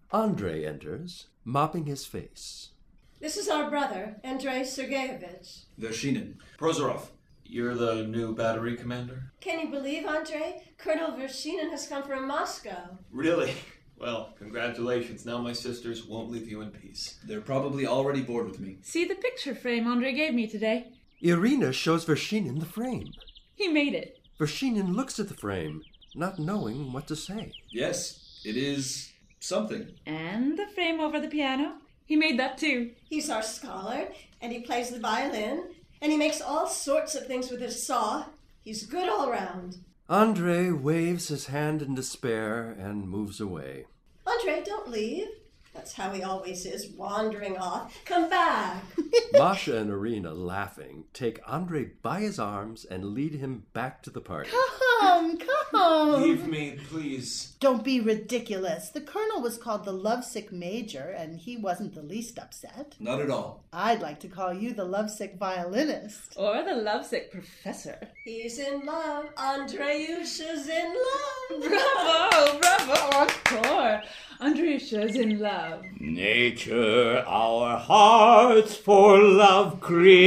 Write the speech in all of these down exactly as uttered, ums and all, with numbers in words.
Andrei enters, mopping his face. This is our brother, Andrei Sergeyevich. Vershinin. Prozorov. You're the new battery commander? Can you believe, Andrei? Colonel Vershinin has come from Moscow. Really? Well, congratulations. Now my sisters won't leave you in peace. They're probably already bored with me. See the picture frame Andrei gave me today? Irina shows Vershinin the frame. He made it. Vershinin looks at the frame, not knowing what to say. Yes, it is something. And the frame over the piano? He made that too. He's our scholar, and he plays the violin, and he makes all sorts of things with his saw. He's good all round. Andrei waves his hand in despair and moves away. Andrei, don't leave. That's how he always is, wandering off. Come back. Masha and Irina, laughing, take Andrei by his arms and lead him back to the party. Come, come. Leave me, please. Don't be ridiculous. The colonel was called the lovesick major, and he wasn't the least upset. Not at all. I'd like to call you the lovesick violinist. Or the lovesick professor. He's in love. Andreyusha's in love. Bravo, bravo, encore. Andreyusha's in love. Nature, our hearts for love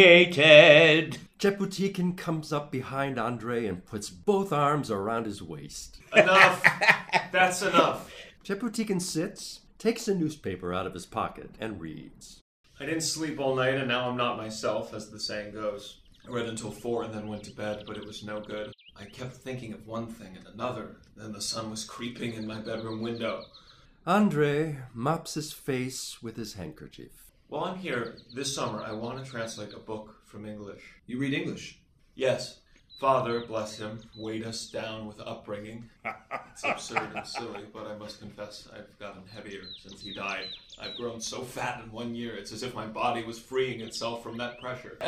created. Cheputikin comes up behind Andrei and puts both arms around his waist. Enough. That's enough. Cheputikin sits, takes a newspaper out of his pocket, and reads. I didn't sleep all night, and now I'm not myself, as the saying goes. I read until four and then went to bed, but it was no good. I kept thinking of one thing and another. Then the sun was creeping in my bedroom window. Andrei mops his face with his handkerchief. While I'm here, this summer, I want to translate a book from English. You read English? Yes. Father, bless him, weighed us down with upbringing. It's absurd and silly, but I must confess I've gotten heavier since he died. I've grown so fat in one year, it's as if my body was freeing itself from that pressure.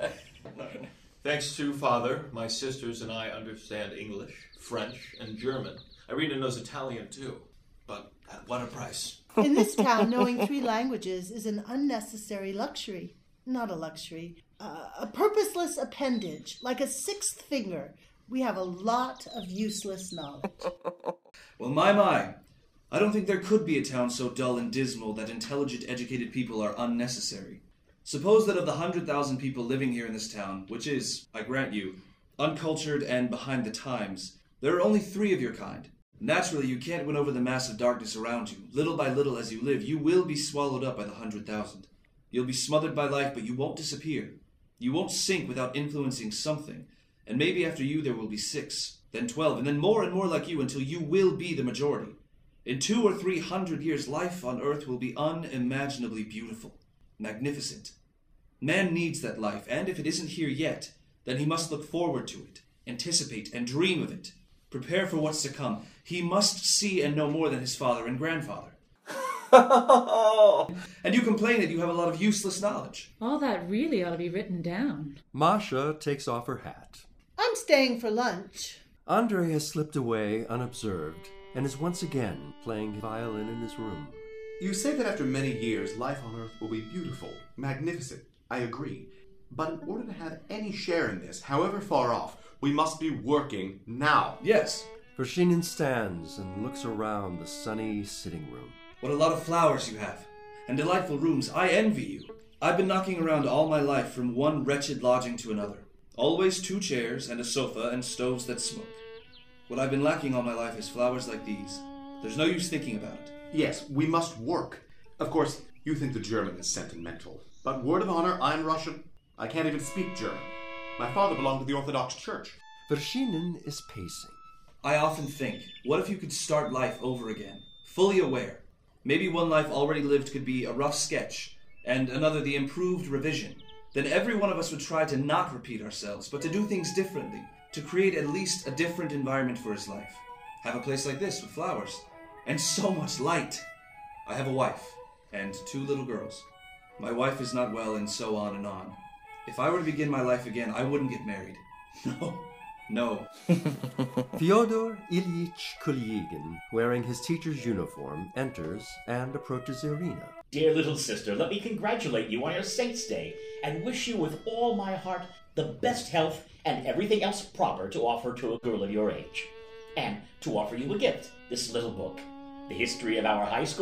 Thanks to Father, my sisters and I understand English, French, and German. Irina knows Italian, too. But at what a price. In this town, knowing three languages is an unnecessary luxury. Not a luxury. Uh, a purposeless appendage, like a sixth finger. We have a lot of useless knowledge. Well, my, my. I don't think there could be a town so dull and dismal that intelligent, educated people are unnecessary. Suppose that of the hundred thousand people living here in this town, which is, I grant you, uncultured and behind the times, there are only three of your kind. Naturally, you can't win over the mass of darkness around you. Little by little as you live, you will be swallowed up by the hundred thousand. You'll be smothered by life, but you won't disappear. You won't sink without influencing something. And maybe after you there will be six, then twelve, and then more and more like you until you will be the majority. In two or three hundred years, life on Earth will be unimaginably beautiful, magnificent. Man needs that life, and if it isn't here yet, then he must look forward to it, anticipate and dream of it. Prepare for what's to come. He must see and know more than his father and grandfather. And you complain that you have a lot of useless knowledge. All that really ought to be written down. Masha takes off her hat. I'm staying for lunch. Andrei has slipped away unobserved and is once again playing violin in his room. You say that after many years, life on Earth will be beautiful, magnificent. I agree. But in order to have any share in this, however far off, we must be working now. Yes. Vershinin stands and looks around the sunny sitting room. What a lot of flowers you have, and delightful rooms. I envy you. I've been knocking around all my life from one wretched lodging to another. Always two chairs and a sofa and stoves that smoke. What I've been lacking all my life is flowers like these. There's no use thinking about it. Yes, we must work. Of course, you think the German is sentimental. But word of honor, I'm Russian. I can't even speak German. My father belonged to the Orthodox Church. Vershinin is pacing. I often think, what if you could start life over again, fully aware? Maybe one life already lived could be a rough sketch, and another the improved revision. Then every one of us would try to not repeat ourselves, but to do things differently, to create at least a different environment for his life. Have a place like this with flowers, and so much light. I have a wife, and two little girls. My wife is not well, and so on and on. If I were to begin my life again, I wouldn't get married. No. No. Fyodor Ilyich Kulyigin, wearing his teacher's uniform, enters and approaches Irina. Dear little sister, let me congratulate you on your Saint's Day and wish you with all my heart the best health and everything else proper to offer to a girl of your age. And to offer you a gift, this little book, the history of our high school,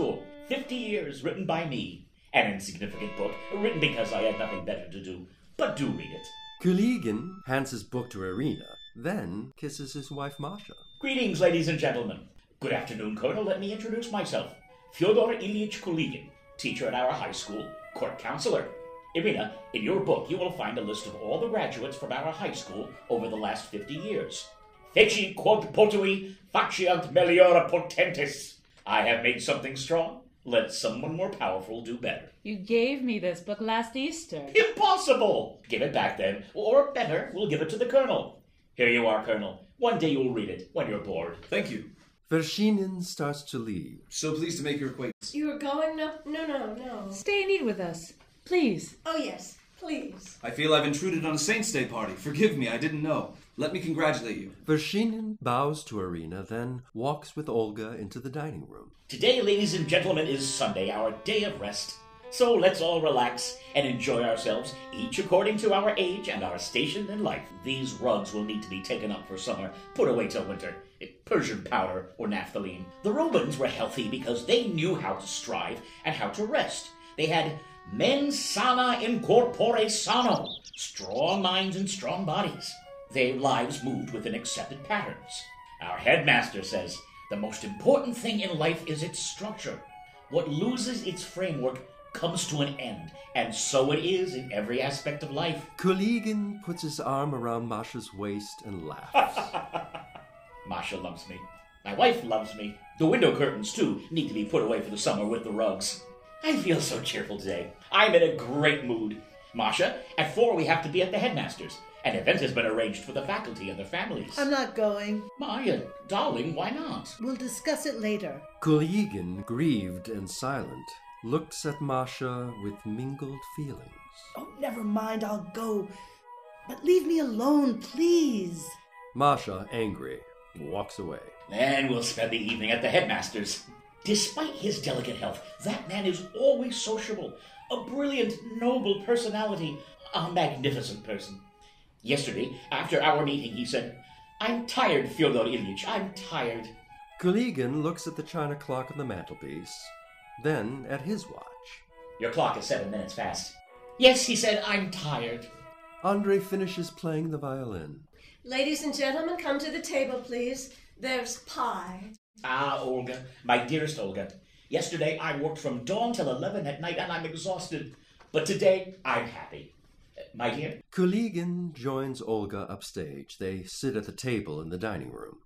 Fifty years written by me. An insignificant book, written because I had nothing better to do. But do read it. Kuligin hands his book to Irina, then kisses his wife Masha. Greetings, ladies and gentlemen. Good afternoon, Colonel. Let me introduce myself. Fyodor Ilyich Kuligin, teacher at our high school, court counselor. Irina, in your book you will find a list of all the graduates from our high school over the last fifty years. Feci quod potui faciant meliora potentis. I have made something strong. Let someone more powerful do better. You gave me this book last Easter. Impossible! Give it back then. Or better, we'll give it to the Colonel. Here you are, Colonel. One day you'll read it when you're bored. Thank you. Vershinin starts to leave. So pleased to make your acquaintance. You are going? No, no, no, no. Stay and eat with us, please. Oh, yes, please. I feel I've intruded on a Saints' Day party. Forgive me, I didn't know. Let me congratulate you. Vershinin bows to Irina, then walks with Olga into the dining room. Today, ladies and gentlemen, is Sunday, our day of rest. So let's all relax and enjoy ourselves, each according to our age and our station in life. These rugs will need to be taken up for summer, put away till winter. Persian powder or naphthalene. The Romans were healthy because they knew how to strive and how to rest. They had mens sana in corpore sano, strong minds and strong bodies. Their lives moved within accepted patterns. Our headmaster says, the most important thing in life is its structure. What loses its framework comes to an end, and so it is in every aspect of life. Kuligin puts his arm around Masha's waist and laughs. Masha loves me. My wife loves me. The window curtains, too, need to be put away for the summer with the rugs. I feel so cheerful today. I'm in a great mood. Masha, at four we have to be at the headmaster's. An event has been arranged for the faculty and their families. I'm not going. Maya, darling, why not? We'll discuss it later. Kuligin, grieved and silent, looks at Masha with mingled feelings. Oh, never mind, I'll go. But leave me alone, please. Masha, angry, walks away. Then we'll spend the evening at the headmaster's. Despite his delicate health, that man is always sociable. A brilliant, noble personality. A magnificent person. Yesterday, after our meeting, he said, I'm tired, Fyodor Ilyich, I'm tired. Kuligin looks at the china clock on the mantelpiece, then at his watch. Your clock is seven minutes fast. Yes, he said, I'm tired. Andrei finishes playing the violin. Ladies and gentlemen, come to the table, please. There's pie. Ah, Olga, my dearest Olga. Yesterday I worked from dawn till eleven at night and I'm exhausted. But today I'm happy. Uh, my dear? Kuligin joins Olga upstage. They sit at the table in the dining room.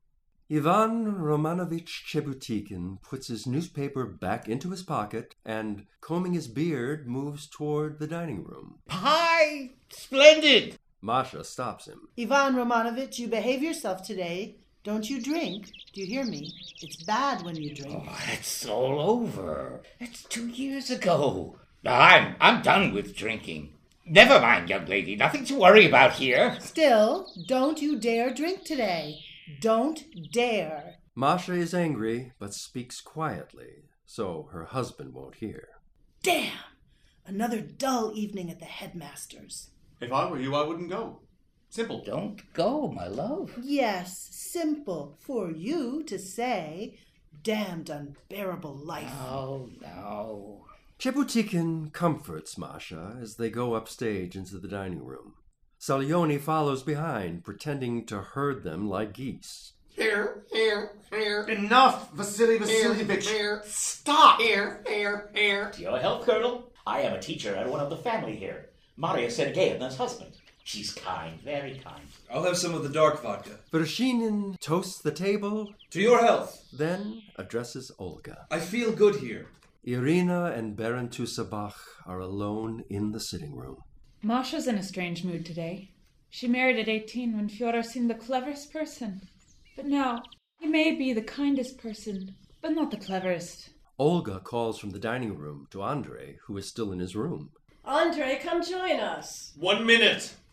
Ivan Romanovich Chebutikin puts his newspaper back into his pocket and, combing his beard, moves toward the dining room. Pie! Splendid! Masha stops him. Ivan Romanovich, you behave yourself today. Don't you drink? Do you hear me? It's bad when you drink. Oh, it's all over. It's two years ago. I'm, I'm done with drinking. Never mind, young lady. Nothing to worry about here. Still, don't you dare drink today. Don't dare. Masha is angry, but speaks quietly, so her husband won't hear. Damn! Another dull evening at the headmaster's. If I were you, I wouldn't go. Simple. Don't go, my love. Yes, simple for you to say. Damned unbearable life. No, no. Chebutikin comforts Masha as they go upstage into the dining room. Salioni follows behind, pretending to herd them like geese. Here, here, here. Enough, Vasily Vasilyevich. Here, stop. Here, here, here. To your health, Colonel. I am a teacher and one of the family here. Maria Sergeyevna's husband. She's kind, very kind. I'll have some of the dark vodka. Vershinin toasts the table, To your health. then addresses Olga. I feel good here. Irina and Baron Tusabach are alone in the sitting room. Masha's in a strange mood today. She married at eighteen when Fyodor seemed the cleverest person. But now, he may be the kindest person, but not the cleverest. Olga calls from the dining room to Andrei, who is still in his room. Andrei, come join us. One minute.